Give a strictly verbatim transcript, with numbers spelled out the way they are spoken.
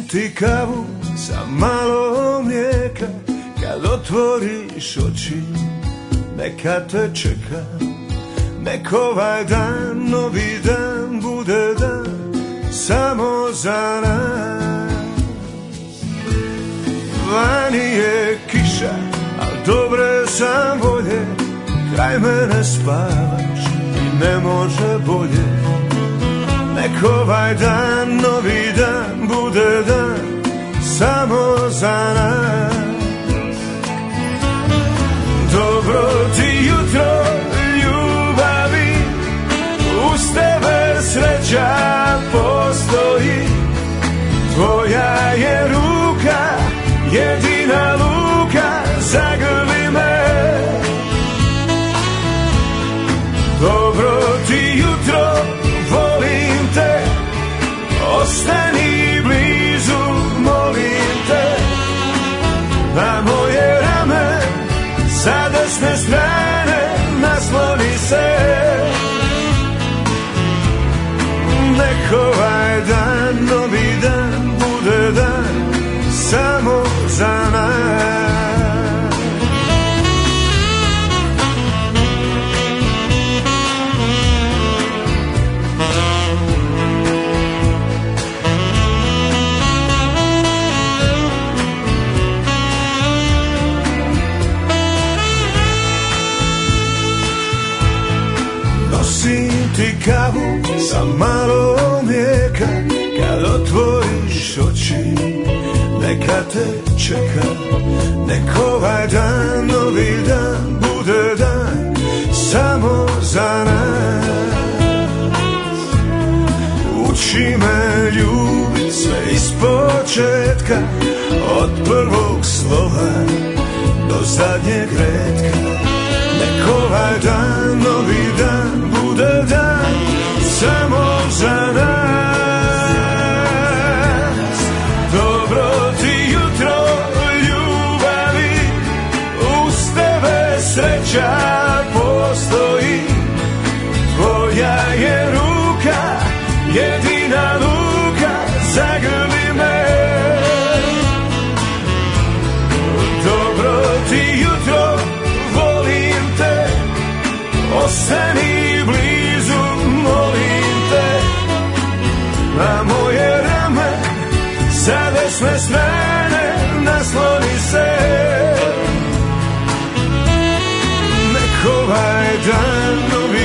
ti kavu sa malo mlijeka, kad otvoriš oči neka te čeka. Nek ovaj dan, novi dan, bude dan samo za nas. Vani je kiša, al dobre sam volje, kraj mene spavaš i ne može bolje. Nek ovaj dan, novi dan, bude dan samo za nas. Dobro ti jutro, ljubavi, uz tebe sreća postoji. Tvoja je ruka, jedina luka, zagrli me. Dobro ti jutro, volim te, ostani blizu, molim te. Na moje rame, sa desne strane, nasloni se. Nek ovaj dan, novi dan, bude dan samo za nas. Nosim ti kavu sa malo mlijeka, kad otvoriš oči neka te čeka. Nek ovaj dan, novi dan, bude dan samo za nas. Uči me ljubit sve ispočetka, od prvog slova do zadnjeg retka. Nek ovaj dan, novi dan, bude dan samo za nas. Dobro ti jutro, ljubavi, uz tebe sreća postoji. Tvoja je ruka, jedina luka, zagrli me. Dobro ti jutro, volim te, ostani blizu, molim te. Na moje rame, sa desne strane, nasloni se. Nek ovaj dan, novi